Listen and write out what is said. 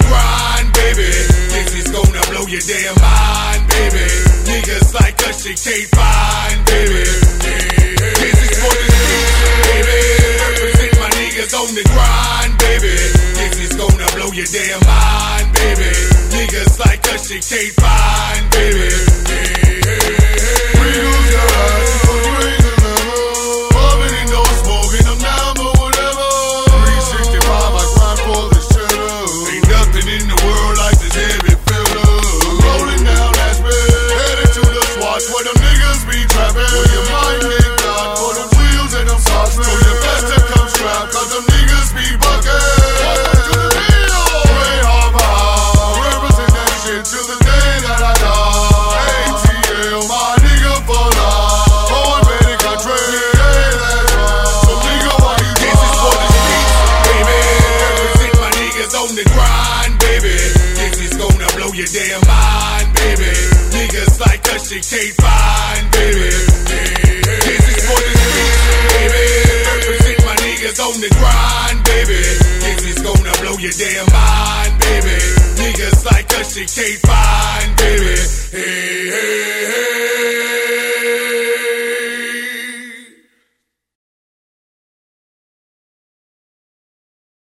grind, baby. This is gonna blow your damn mind, baby. Niggas like us you can't find, baby. This is for the streets, baby. Represent my niggas on the grind, baby. This is gonna blow your damn mind, baby. Niggas like us you can't find, baby. Where them niggas be trapping, where your mind get got for them wheels and them sauce. So you best to come strapped, cause them niggas be bucking. Welcome to the deal. Ray Harper, represent that shit till the day that I die. ATL, my nigga for life. Born made in country, yeah, that's right. So nigga, why you This is for the streets, baby. Represent my niggas on the grind, baby. This is gonna blow your damn mind, baby. Niggas like us you can't find, baby. This is for the streets, baby. Represent my niggas on the grind, baby. This is gonna blow your damn mind, baby. Niggas like us you can't find, baby. Hey, hey.